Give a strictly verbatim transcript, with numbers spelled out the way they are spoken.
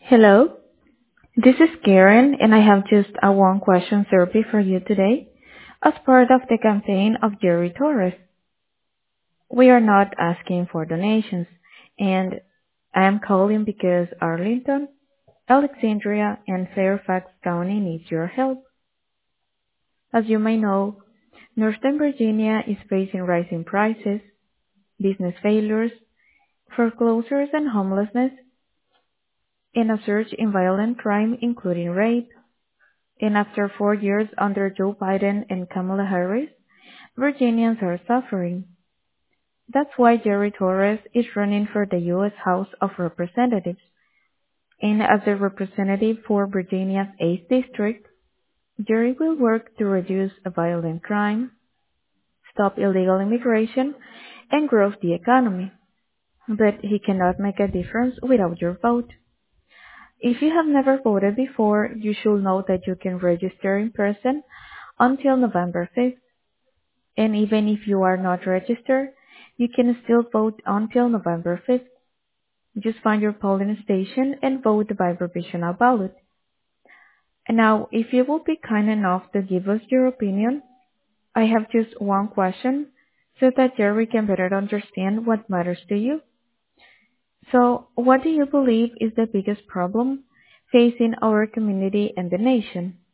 Hello, this is Karen, and I have just a one question survey for you today as part of the campaign of Jerry Torres. We are not asking for donations, and I am calling because Arlington, Alexandria, and Fairfax County needs your help. As you may know, Northern Virginia is facing rising prices, business failures, foreclosures and homelessness, and a surge in violent crime including rape. And after four years under Joe Biden and Kamala Harris, Virginians are suffering. That's why Jerry Torres is running for the U S House of Representatives. And as a representative for Virginia's eighth District, Jerry will work to reduce violent crime, stop illegal immigration, and grow the economy. But he cannot make a difference without your vote. If you have never voted before, you should know that you can register in person until November fifth. And even if you are not registered, you can still vote until November fifth. Just find your polling station and vote by provisional ballot. And now, if you will be kind enough to give us your opinion, I have just one question so that Jerry can better understand what matters to you. So, what do you believe is the biggest problem facing our community and the nation?